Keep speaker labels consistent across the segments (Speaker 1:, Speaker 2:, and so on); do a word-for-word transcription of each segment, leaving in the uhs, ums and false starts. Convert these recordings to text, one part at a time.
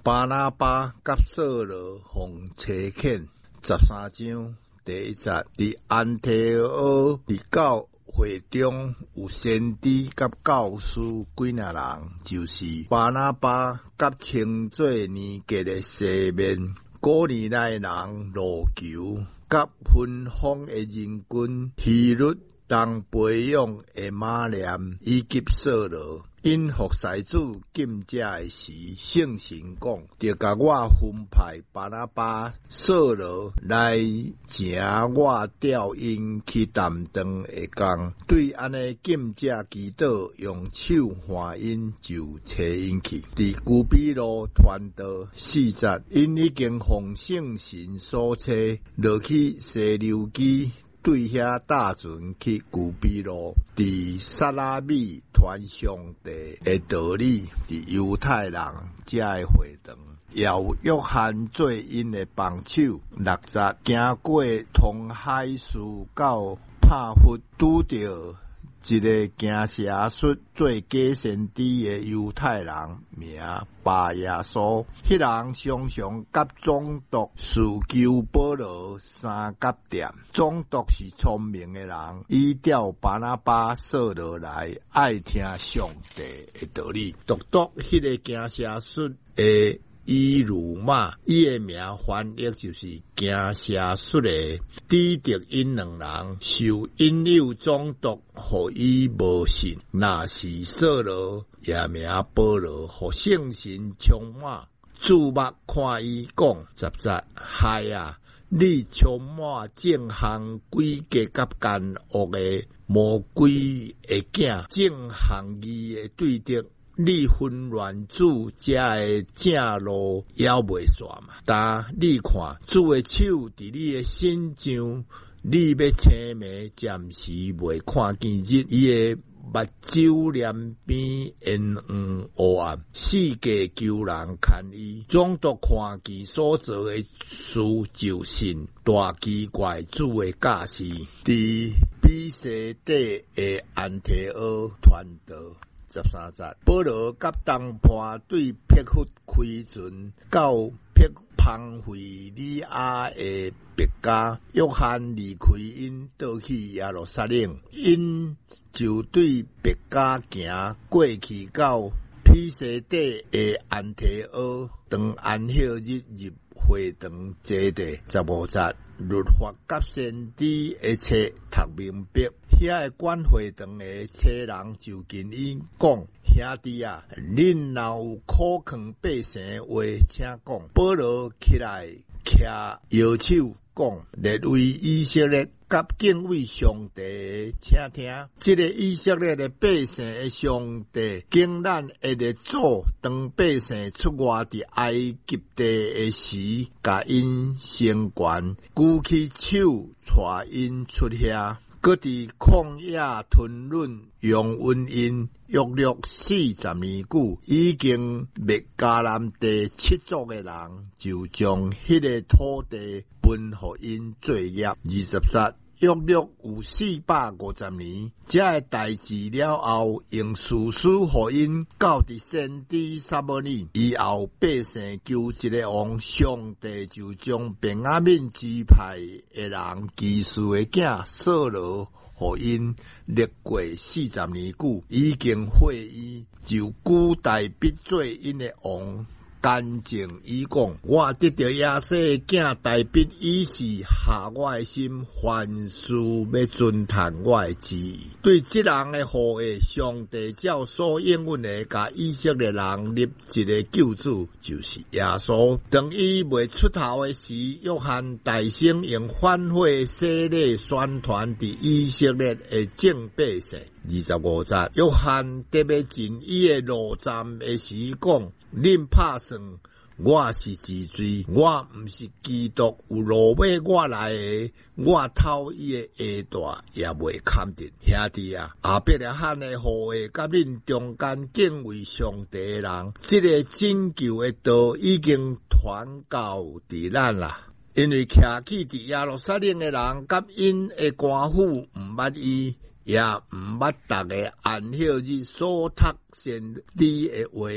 Speaker 1: 巴拿巴甲扫罗奉差遣，十三章第一节，伫安提阿伫教会中有先知甲教师几若人，就是巴拿巴甲称做年节的西面，古年来人罗求，甲分封的人群希律，当培养的马念以及扫罗。因服侍主禁食的时，圣神讲，就甲我分派巴拿巴、扫罗来请我调因去担当的工。对安尼禁食祈祷，用手唤因就找因去。伫古比路传道四节，因已经奉圣神所差，落去西流基。对遐搭船去古比路，伫撒拉米传上帝的道理，伫犹太人遮的会堂，也有约翰做因的帮手。六节经过通海斯到帕弗，拄着一个行邪术做假先知的犹太人，名巴耶稣。迄人常常甲总督事求保罗三角点。总督是聪明的人，伊调巴拿巴、扫罗来，爱听上帝的道理。独独迄个行邪术的伊鲁玛，伊的名翻译就是行邪术的，指着因两人受引诱，总督互伊无信，若是扫罗也名保罗，互圣神充满，注目看伊讲，十节嗨啊！你充满正行诡计甲奸恶的魔鬼的囝，正行义的对敌。你混乱主家的正路也袂煞嘛？但你看主的手伫你的身上，你要青眉，暂时袂看见日。伊的目睭两边阴黄黑暗，世界求人看伊。总督看见所做的事，就信大奇怪主的假释。伫比西底的安提阿传道。十三节，保罗甲东坡对撇弗开船，到撇庞菲利亚的别家，约翰离开因，倒去耶路撒冷，因就对别家行过去到比西底的安提阿，当安息日入会堂坐地。十五节，律法甲先知的册读明白。遐个管会堂的车人就近伊讲，兄弟啊，恁若有苦劝百姓的话，请讲。保罗起来徛摇手讲，列为以色列甲敬畏上帝，请听。这个以色列的百姓的上帝，经咱下日祖当百姓出外伫埃及地的时，甲因成全，举起手带因出遐。搁伫旷野吞忍，用瘟疫约略四十年久，已经灭迦南地七族的人，就将迄个土地分互因作业。二十节约略有四百五十年，这个代志了后，用士师互因到伫先知撒母耳以后，百姓求一个王，上帝就将便雅悯支派的人基士的囝扫罗互因历过四十年久，已经会伊，就古代必做因的王。干净伊讲，我得到亚西囝大必伊是下我的心，凡事要遵谈我的旨意。对这人的护卫，上帝照所应允的，甲以色列人立一个救主，就是耶稣。当伊未出头的时，约翰大声用反悔洗礼宣传伫以色列的正百姓。二十五节，约翰特别进伊的路站的时讲，恁拍算我是自罪，我毋是基督，有落尾我来的，我偷伊的下大也未堪定。兄弟啊，阿伯拉罕的护卫甲恁中间敬畏上帝的人，这个拯救的道已经传到伫咱啦。因为徛起伫耶路撒冷的人，甲因的官府毋捌伊。也毋捌逐个安息日所读先知的话，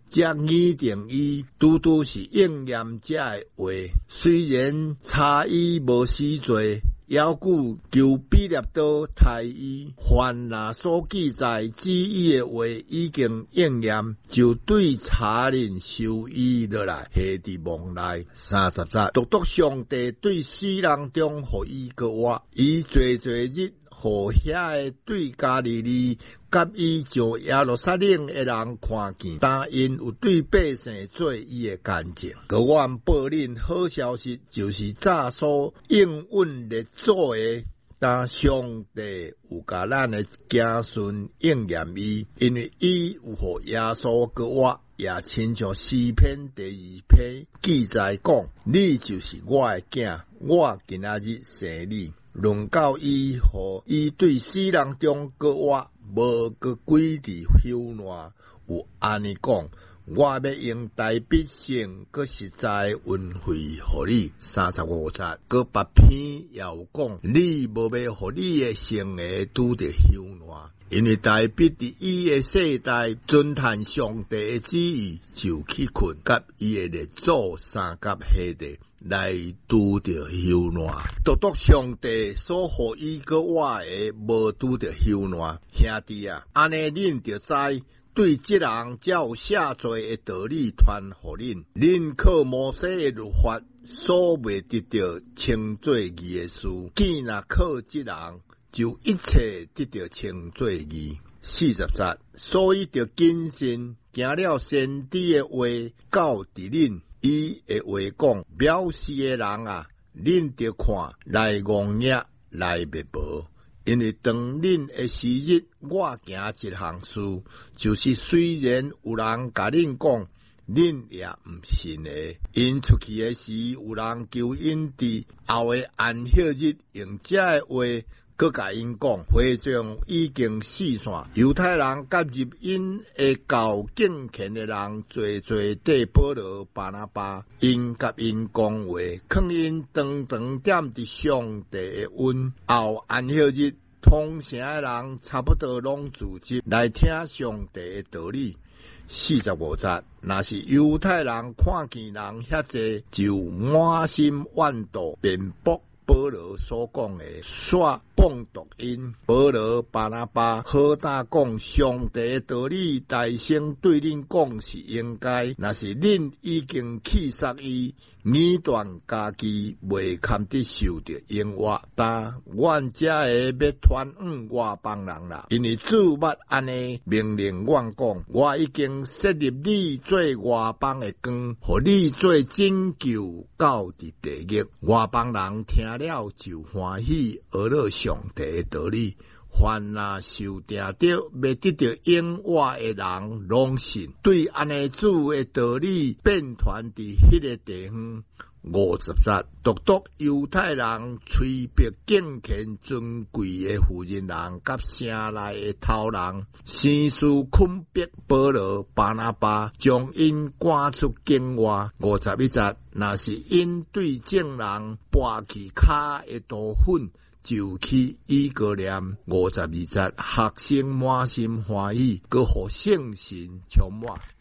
Speaker 1: 则拟定伊拄拄是应验者诶话，虽然差异无实侪。要故求比列多太医，凡那所记载旨意的话已经应验，就对查人受益落来，下伫梦内。三十节，独独上帝对死人中互伊个话，伊最最日互遐个对加利利甲伊上耶路撒冷的人看见，但因有对百姓做伊的干净。个阮报恁好消息，就是早所应允列祖的，但上帝有甲咱的子孙应验伊，因为伊有互耶稣个话，也亲像诗篇第二篇记载讲：你就是我的囝，我今仔日生你。论到伊，互伊对死人中个话，无个规伫休难，有安尼讲，我要用大笔性个实在运费互你。三十五节，个别篇也有讲，你无要互你的生涯拄着休难，因为大笔伫伊的世代遵探上帝的旨意，就去困，甲伊的列祖三甲下地。来拄着休难，独独上帝所互伊个话的，无拄着休难。兄弟啊，安尼恁着知，对即人才有下罪的道理传互恁。恁靠摩西的律法所未得到称作义的事，既若靠即人，就一切得到称作义。四十节，所以着谨慎，行了先知的话，到伫恁。伊会话讲，藐视的人啊，恁着看来戆业来灭无，因为当恁的时日，我行一项事，就是虽然有人甲恁讲，恁也毋信的。因出去的时，有人求因伫后的安息日用这的话。佮甲因讲，会众已经四散，犹太人甲入因会教敬虔的人，侪侪缀保罗、巴拿巴，因甲因讲话，劝因长长点伫上帝的恩。后安息日，通城的人差不多拢聚集来听上帝的道理。四十五节，若是犹太人看见人遐济，就满心怨妒，辩驳。保罗所讲的，煞谤读因。保罗、巴拿巴好大讲，上帝的道理，大声对恁讲是应该。若是恁已经气杀伊，米断家己，未堪得受着应活。但阮这个要传恩外邦人啦，因为主捌安尼命令阮讲，我已经设立你做外邦的光，互你做拯救到伫地狱。外邦人听了就欢喜，学了上帝的道理。凡那受定着要得到应活的人，拢信。对安尼主的道理变传伫迄个地方。五十节，独独犹太人吹逼敬虔尊贵的妇人人，甲城内的头人，生事困逼保罗、巴拿巴，将因赶出境外。五十一节，若是因对正人拔去骹的刀粉，就去以哥念。五十二节，学生满心欢喜，佮互圣神充满。